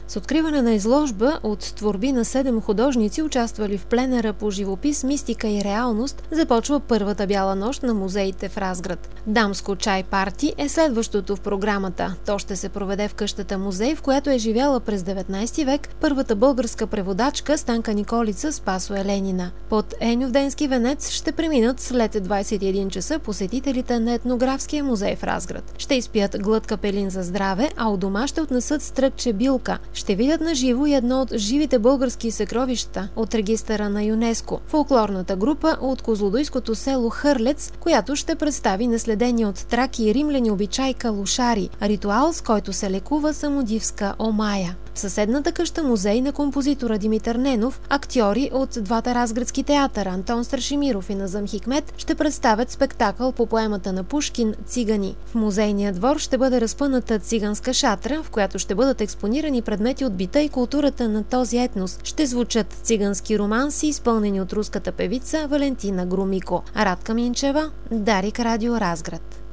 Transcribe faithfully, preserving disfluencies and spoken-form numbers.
С откриване на изложба от творби на седем художници, участвали в пленера по живопис, мистика и реалност, започва първата бяла нощ на музеите в Разград. Дамско чай парти е следващото в програмата. То ще се проведе в къщата музей, в която е живяла през деветнайсети век първата българска преводачка Станка Николица Спасо Еленина. Под Еньовденски венец ще преминат след двайсет и един часа посетителите на етнографския музей в Разград. Ще изпият глътка пелин за здраве, а у дома ще отнесат стръкче билка. Ще видят на живо и едно от живите български съкровища от регистъра на ЮНЕСКО. Фолклорната група от козлодуйското село Хърлец, която ще представи наследение от траки и римляни обичай калушари, ритуал, с който се лекува самодивска омая. В съседната къща музей на композитора Димитър Ненов, актьори от двата разградски театъра Антон Страшимиров и Назъм Хикмет ще представят спектакъл по поемата на Пушкин «Цигани». В музейния двор ще бъде разпъната циганска шатра, в която ще бъдат експонирани предмети от бита и културата на този етнос. Ще звучат цигански романси, изпълнени от руската певица Валентина Грумико. Радка Минчева, Дарик, Радио Разград.